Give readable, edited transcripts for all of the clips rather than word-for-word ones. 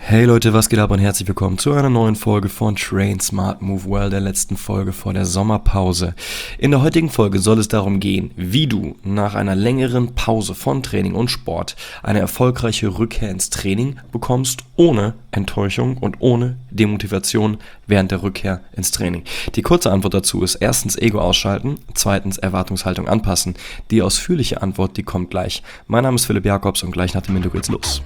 Hey Leute, was geht ab und herzlich willkommen zu einer neuen Folge von Train Smart Move Well, der letzten Folge vor der Sommerpause. In der heutigen Folge soll es darum gehen, wie du nach einer längeren Pause von Training und Sport eine erfolgreiche Rückkehr ins Training bekommst, ohne Enttäuschung und ohne Demotivation während der Rückkehr ins Training. Die kurze Antwort dazu ist erstens Ego ausschalten, zweitens Erwartungshaltung anpassen. Die ausführliche Antwort, die kommt gleich. Mein Name ist Philipp Jakobs und gleich nach dem Intro geht's los.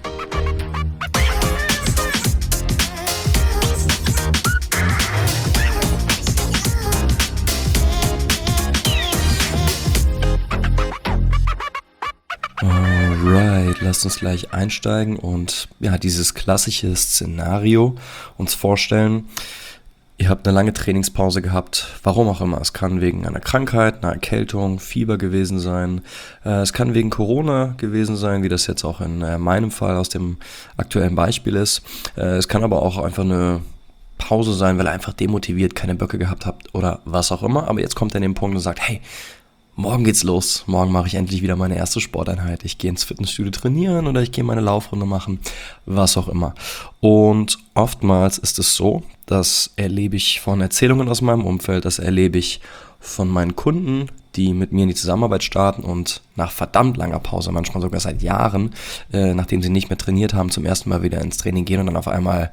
Alright, lasst uns gleich einsteigen und dieses klassische Szenario uns vorstellen. Ihr habt eine lange Trainingspause gehabt, warum auch immer. Es kann wegen einer Krankheit, einer Erkältung, Fieber gewesen sein. Es kann wegen Corona gewesen sein, wie das jetzt auch in meinem Fall aus dem aktuellen Beispiel ist. Es kann aber auch einfach eine Pause sein, weil ihr einfach demotiviert, keine Böcke gehabt habt oder was auch immer. Aber jetzt kommt er an den Punkt und sagt, hey, morgen geht's los. Morgen mache ich endlich wieder meine erste Sporteinheit. Ich gehe ins Fitnessstudio trainieren oder ich gehe meine Laufrunde machen, was auch immer. Und oftmals ist es so, das erlebe ich von Erzählungen aus meinem Umfeld, das erlebe ich von meinen Kunden, die mit mir in die Zusammenarbeit starten und nach verdammt langer Pause, manchmal sogar seit Jahren, nachdem sie nicht mehr trainiert haben, zum ersten Mal wieder ins Training gehen und dann auf einmal,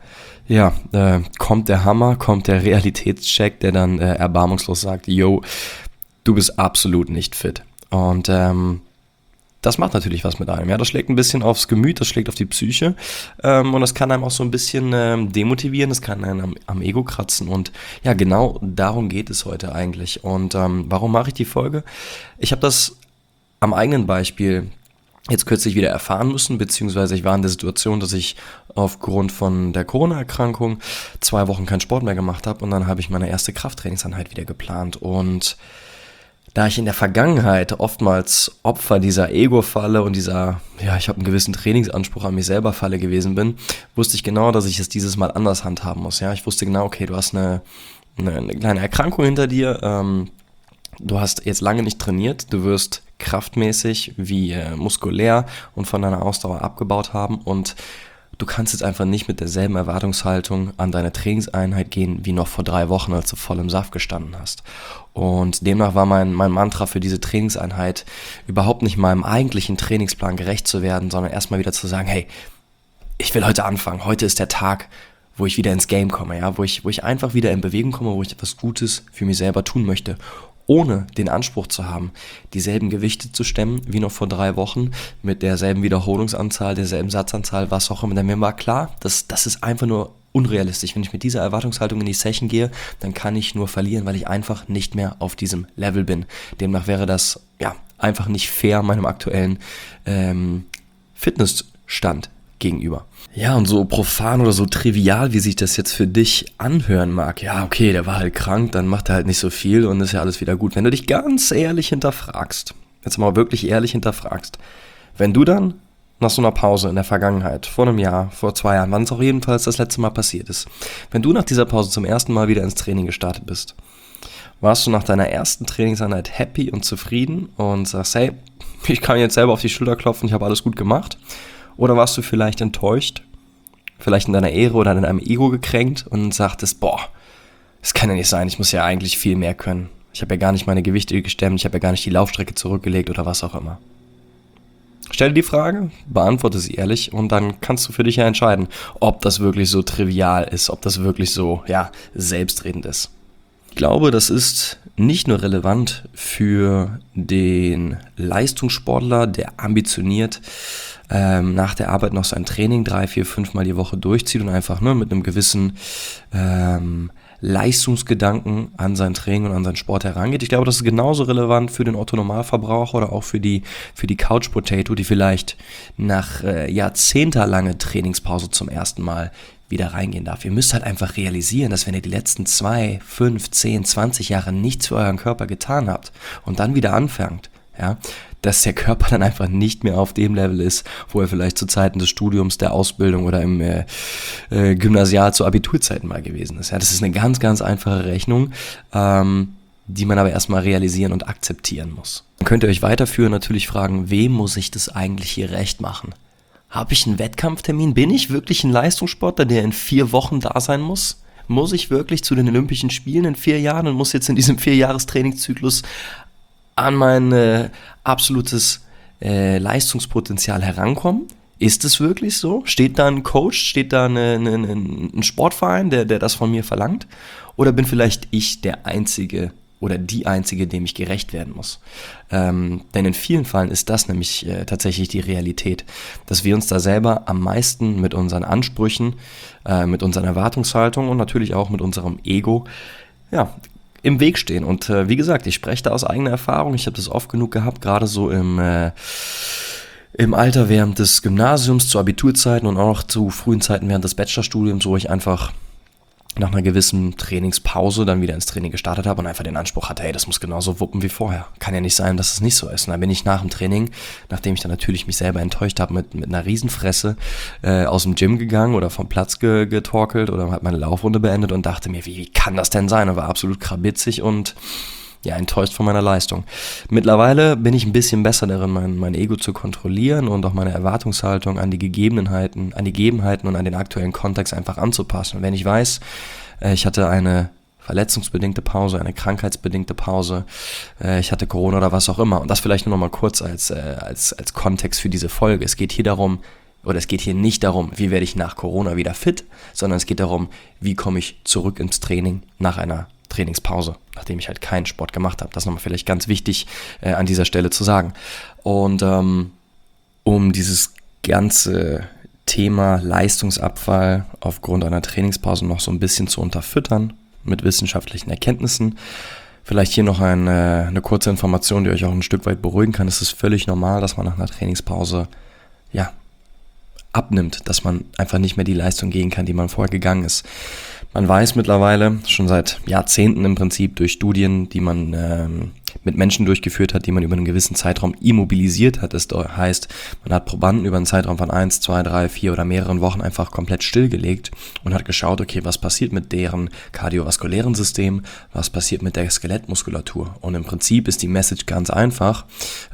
kommt der Hammer, kommt der Realitätscheck, der dann erbarmungslos sagt, yo, du bist absolut nicht fit. Und das macht natürlich was mit einem. Ja, das schlägt ein bisschen aufs Gemüt, das schlägt auf die Psyche und das kann einem auch so ein bisschen demotivieren, das kann einem am Ego kratzen und ja, genau darum geht es heute eigentlich. Und warum mache ich die Folge? Ich habe das am eigenen Beispiel jetzt kürzlich wieder erfahren müssen, beziehungsweise ich war in der Situation, dass ich aufgrund von der Corona-Erkrankung 2 Wochen keinen Sport mehr gemacht habe und dann habe ich meine erste Krafttrainingseinheit wieder geplant und da ich in der Vergangenheit oftmals Opfer dieser Ego-Falle und dieser, ich habe einen gewissen Trainingsanspruch an mich selber Falle gewesen bin, wusste ich genau, dass ich es dieses Mal anders handhaben muss. Ja, ich wusste genau, okay, du hast eine kleine Erkrankung hinter dir, du hast jetzt lange nicht trainiert, du wirst kraftmäßig wie muskulär und von deiner Ausdauer abgebaut haben und du kannst jetzt einfach nicht mit derselben Erwartungshaltung an deine Trainingseinheit gehen, wie noch vor 3 Wochen, als du voll im Saft gestanden hast. Und demnach war mein Mantra für diese Trainingseinheit überhaupt nicht meinem eigentlichen Trainingsplan gerecht zu werden, sondern erstmal wieder zu sagen, hey, ich will heute anfangen, heute ist der Tag, wo ich wieder ins Game komme, ja, wo ich einfach wieder in Bewegung komme, wo ich etwas Gutes für mich selber tun möchte, ohne den Anspruch zu haben, dieselben Gewichte zu stemmen wie noch vor 3 Wochen, mit derselben Wiederholungsanzahl, derselben Satzanzahl, was auch immer. Denn mir war klar, das ist einfach nur unrealistisch. Wenn ich mit dieser Erwartungshaltung in die Session gehe, dann kann ich nur verlieren, weil ich einfach nicht mehr auf diesem Level bin. Demnach wäre das einfach nicht fair meinem aktuellen Fitnessstand gegenüber. Ja, und so profan oder so trivial, wie sich das jetzt für dich anhören mag, ja, okay, der war halt krank, dann macht er halt nicht so viel und ist ja alles wieder gut. Wenn du dich ganz ehrlich hinterfragst, jetzt mal wirklich ehrlich hinterfragst, wenn du dann nach so einer Pause in der Vergangenheit, vor einem Jahr, vor 2 Jahren, wann es auch jedenfalls das letzte Mal passiert ist, wenn du nach dieser Pause zum ersten Mal wieder ins Training gestartet bist, warst du nach deiner ersten Trainingseinheit happy und zufrieden und sagst, hey, ich kann jetzt selber auf die Schulter klopfen, ich habe alles gut gemacht? Oder warst du vielleicht enttäuscht, vielleicht in deiner Ehre oder in deinem Ego gekränkt und sagtest, das kann ja nicht sein, ich muss ja eigentlich viel mehr können. Ich habe ja gar nicht meine Gewichte gestemmt, ich habe ja gar nicht die Laufstrecke zurückgelegt oder was auch immer. Stell dir die Frage, beantworte sie ehrlich und dann kannst du für dich ja entscheiden, ob das wirklich so trivial ist, ob das wirklich so, selbstredend ist. Ich glaube, das ist nicht nur relevant für den Leistungssportler, der ambitioniert nach der Arbeit noch sein Training 3, 4, 5 Mal die Woche durchzieht und einfach mit einem gewissen Leistungsgedanken an sein Training und an seinen Sport herangeht. Ich glaube, das ist genauso relevant für den Otto-Normalverbraucher oder auch für die Couch-Potato, die vielleicht nach jahrzehntelange Trainingspause zum ersten Mal wieder reingehen darf. Ihr müsst halt einfach realisieren, dass wenn ihr die letzten 2, 5, 10, 20 Jahre nichts für euren Körper getan habt und dann wieder anfangt, dass der Körper dann einfach nicht mehr auf dem Level ist, wo er vielleicht zu Zeiten des Studiums, der Ausbildung oder im Gymnasial zu Abiturzeiten mal gewesen ist. Ja, das ist eine ganz, ganz einfache Rechnung, die man aber erstmal realisieren und akzeptieren muss. Dann könnt ihr euch weiterführen, natürlich fragen, wem muss ich das eigentlich hier recht machen? Habe ich einen Wettkampftermin? Bin ich wirklich ein Leistungssportler, der in 4 Wochen da sein muss? Muss ich wirklich zu den Olympischen Spielen in 4 Jahren und muss jetzt in diesem 4-Jahres-Trainingszyklus an mein absolutes Leistungspotenzial herankommen? Ist es wirklich so? Steht da ein Coach, steht da ein Sportverein, der das von mir verlangt? Oder bin vielleicht ich der Einzige oder die Einzige, dem ich gerecht werden muss? Denn in vielen Fällen ist das nämlich tatsächlich die Realität, dass wir uns da selber am meisten mit unseren Ansprüchen, mit unseren Erwartungshaltungen und natürlich auch mit unserem Ego, ja, im Weg stehen. Und wie gesagt, ich spreche da aus eigener Erfahrung. Ich habe das oft genug gehabt, gerade so im Alter während des Gymnasiums, zu Abiturzeiten und auch noch zu frühen Zeiten während des Bachelorstudiums, wo ich einfach nach einer gewissen Trainingspause dann wieder ins Training gestartet habe und einfach den Anspruch hatte, hey, das muss genauso wuppen wie vorher. Kann ja nicht sein, dass es nicht so ist. Und dann bin ich nach dem Training, nachdem ich dann natürlich mich selber enttäuscht habe, mit einer Riesenfresse aus dem Gym gegangen oder vom Platz getorkelt oder habe meine Laufrunde beendet und dachte mir, wie kann das denn sein? Und war absolut krabitzig und ja, enttäuscht von meiner Leistung. Mittlerweile bin ich ein bisschen besser darin, mein Ego zu kontrollieren und auch meine Erwartungshaltung an die Gegebenheiten und an den aktuellen Kontext einfach anzupassen. Und wenn ich weiß, ich hatte eine verletzungsbedingte Pause, eine krankheitsbedingte Pause, ich hatte Corona oder was auch immer. Und das vielleicht nur noch mal kurz als Kontext für diese Folge. Es geht hier nicht darum, wie werde ich nach Corona wieder fit, sondern es geht darum, wie komme ich zurück ins Training nach einer Trainingspause, nachdem ich halt keinen Sport gemacht habe. Das ist nochmal vielleicht ganz wichtig an dieser Stelle zu sagen. Und um dieses ganze Thema Leistungsabfall aufgrund einer Trainingspause noch so ein bisschen zu unterfüttern mit wissenschaftlichen Erkenntnissen, vielleicht hier noch eine kurze Information, die euch auch ein Stück weit beruhigen kann. Es ist völlig normal, dass man nach einer Trainingspause abnimmt, dass man einfach nicht mehr die Leistung gehen kann, die man vorher gegangen ist. Man weiß mittlerweile, schon seit Jahrzehnten im Prinzip, durch Studien, die man mit Menschen durchgeführt hat, die man über einen gewissen Zeitraum immobilisiert hat. Das heißt, man hat Probanden über einen Zeitraum von 1, 2, 3, 4 oder mehreren Wochen einfach komplett stillgelegt und hat geschaut, okay, was passiert mit deren kardiovaskulären System, was passiert mit der Skelettmuskulatur. Und im Prinzip ist die Message ganz einfach,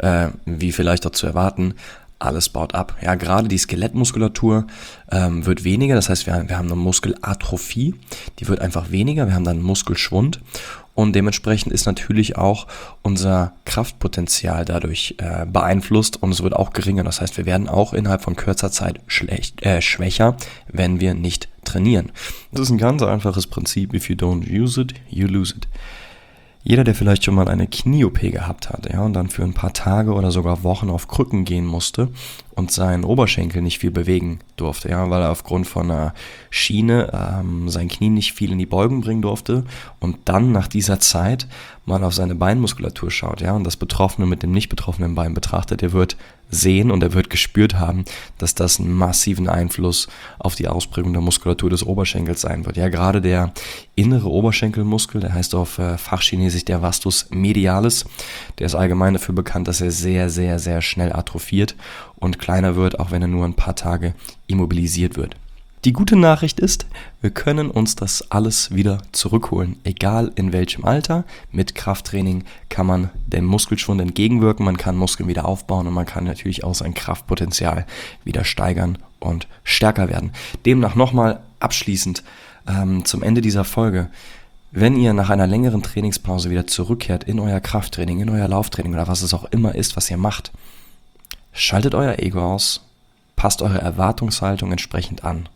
wie vielleicht auch zu erwarten, alles baut ab. Ja, gerade die Skelettmuskulatur wird weniger, das heißt, wir haben eine Muskelatrophie, die wird einfach weniger, wir haben dann Muskelschwund und dementsprechend ist natürlich auch unser Kraftpotenzial dadurch beeinflusst und es wird auch geringer. Das heißt, wir werden auch innerhalb von kürzer Zeit schwächer, wenn wir nicht trainieren. Das ist ein ganz einfaches Prinzip. If you don't use it, you lose it. Jeder, der vielleicht schon mal eine Knie-OP gehabt hat, und dann für ein paar Tage oder sogar Wochen auf Krücken gehen musste und seinen Oberschenkel nicht viel bewegen durfte, weil er aufgrund von einer Schiene sein Knie nicht viel in die Beugung bringen durfte und dann nach dieser Zeit mal auf seine Beinmuskulatur schaut, und das Betroffene mit dem nicht betroffenen Bein betrachtet, der wird sehen und er wird gespürt haben, dass das einen massiven Einfluss auf die Ausprägung der Muskulatur des Oberschenkels sein wird. Ja, gerade der innere Oberschenkelmuskel, der heißt auf Fachchinesisch der Vastus medialis, der ist allgemein dafür bekannt, dass er sehr, sehr, sehr schnell atrophiert und kleiner wird, auch wenn er nur ein paar Tage immobilisiert wird. Die gute Nachricht ist, wir können uns das alles wieder zurückholen, egal in welchem Alter. Mit Krafttraining kann man dem Muskelschwund entgegenwirken, man kann Muskeln wieder aufbauen und man kann natürlich auch sein Kraftpotenzial wieder steigern und stärker werden. Demnach nochmal abschließend zum Ende dieser Folge. Wenn ihr nach einer längeren Trainingspause wieder zurückkehrt in euer Krafttraining, in euer Lauftraining oder was es auch immer ist, was ihr macht, schaltet euer Ego aus, passt eure Erwartungshaltung entsprechend an.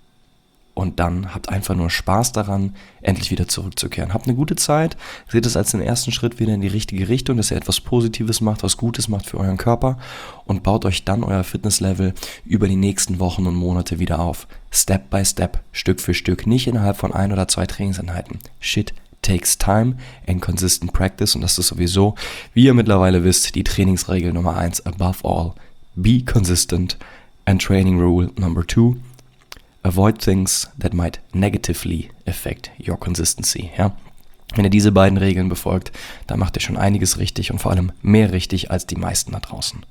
Und dann habt einfach nur Spaß daran, endlich wieder zurückzukehren. Habt eine gute Zeit, seht es als den ersten Schritt wieder in die richtige Richtung, dass ihr etwas Positives macht, was Gutes macht für euren Körper und baut euch dann euer Fitnesslevel über die nächsten Wochen und Monate wieder auf. Step by Step, Stück für Stück, nicht innerhalb von 1 oder 2 Trainingseinheiten. Shit takes time and consistent practice und das ist sowieso, wie ihr mittlerweile wisst, die Trainingsregel Nummer 1 above all. Be consistent and training rule number 2. Avoid things that might negatively affect your consistency. Ja? Wenn ihr diese beiden Regeln befolgt, dann macht ihr schon einiges richtig und vor allem mehr richtig als die meisten da draußen.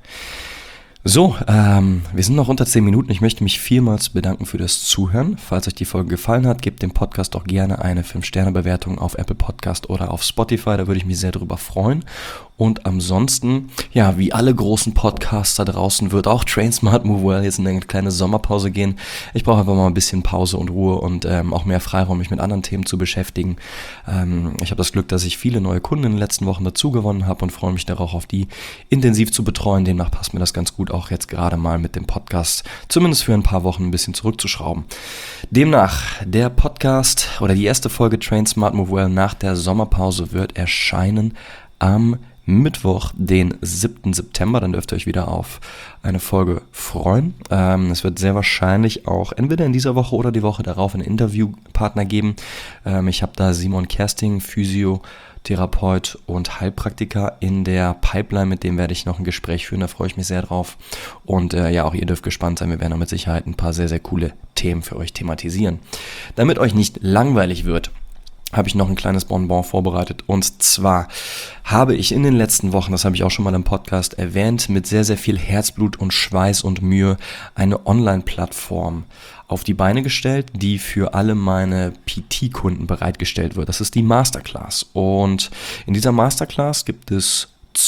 So, wir sind noch unter 10 Minuten. Ich möchte mich vielmals bedanken für das Zuhören. Falls euch die Folge gefallen hat, gebt dem Podcast doch gerne eine 5-Sterne-Bewertung auf Apple Podcast oder auf Spotify. Da würde ich mich sehr drüber freuen. Und ansonsten, ja, wie alle großen Podcasts da draußen, wird auch Train Smart Move Well jetzt in eine kleine Sommerpause gehen. Ich brauche einfach mal ein bisschen Pause und Ruhe und auch mehr Freiraum, mich mit anderen Themen zu beschäftigen. Ich habe das Glück, dass ich viele neue Kunden in den letzten Wochen dazu gewonnen habe und freue mich darauf, auf die intensiv zu betreuen. Demnach passt mir das ganz gut, auch jetzt gerade mal mit dem Podcast zumindest für ein paar Wochen ein bisschen zurückzuschrauben. Demnach, der Podcast oder die erste Folge Train Smart Move Well nach der Sommerpause wird erscheinen am Mittwoch, den 7. September. Dann dürft ihr euch wieder auf eine Folge freuen. Es wird sehr wahrscheinlich auch entweder in dieser Woche oder die Woche darauf einen Interviewpartner geben. Ich habe da Simon Kersting, Physiotherapeut und Heilpraktiker in der Pipeline, mit dem werde ich noch ein Gespräch führen, da freue ich mich sehr drauf. Und ja, auch ihr dürft gespannt sein, wir werden mit Sicherheit ein paar sehr, sehr coole Themen für euch thematisieren. Damit euch nicht langweilig wird, habe ich noch ein kleines Bonbon vorbereitet. Und zwar habe ich in den letzten Wochen, das habe ich auch schon mal im Podcast erwähnt, mit sehr, sehr viel Herzblut und Schweiß und Mühe eine Online-Plattform auf die Beine gestellt, die für alle meine PT-Kunden bereitgestellt wird. Das ist die Masterclass. Und in dieser Masterclass gibt es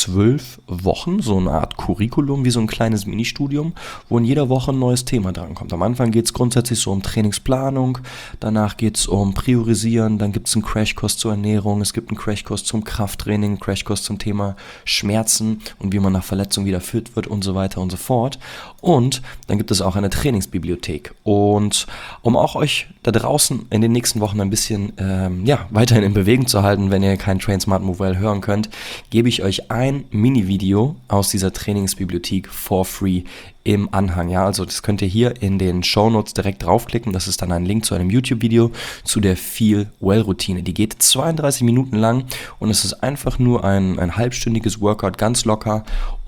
12 Wochen, so eine Art Curriculum, wie so ein kleines Ministudium, wo in jeder Woche ein neues Thema drankommt. Am Anfang geht es grundsätzlich so um Trainingsplanung, danach geht es um Priorisieren, dann gibt es einen Crashkurs zur Ernährung, es gibt einen Crashkurs zum Krafttraining, einen Crashkurs zum Thema Schmerzen und wie man nach Verletzung wieder fit wird und so weiter und so fort. Und dann gibt es auch eine Trainingsbibliothek. Und um auch euch da draußen in den nächsten Wochen ein bisschen weiterhin in Bewegung zu halten, wenn ihr kein Train Smart Move Well hören könnt, gebe ich euch ein Mini-Video aus dieser Trainingsbibliothek for free im Anhang. Ja, also das könnt ihr hier in den Shownotes direkt draufklicken. Das ist dann ein Link zu einem YouTube-Video zu der Feel Well-Routine. Die geht 32 Minuten lang und es ist einfach nur ein halbstündiges Workout, ganz locker,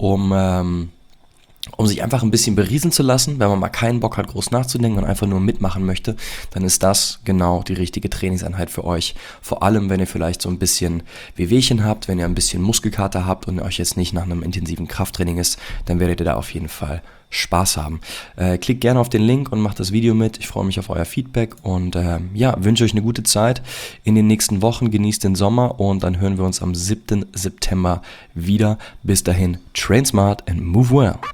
um sich einfach ein bisschen berieseln zu lassen. Wenn man mal keinen Bock hat, groß nachzudenken und einfach nur mitmachen möchte, dann ist das genau die richtige Trainingseinheit für euch. Vor allem, wenn ihr vielleicht so ein bisschen Wehwehchen habt, wenn ihr ein bisschen Muskelkater habt und euch jetzt nicht nach einem intensiven Krafttraining ist, dann werdet ihr da auf jeden Fall Spaß haben. Klickt gerne auf den Link und macht das Video mit. Ich freue mich auf euer Feedback und wünsche euch eine gute Zeit in den nächsten Wochen. Genießt den Sommer und dann hören wir uns am 7. September wieder. Bis dahin, train smart and move well.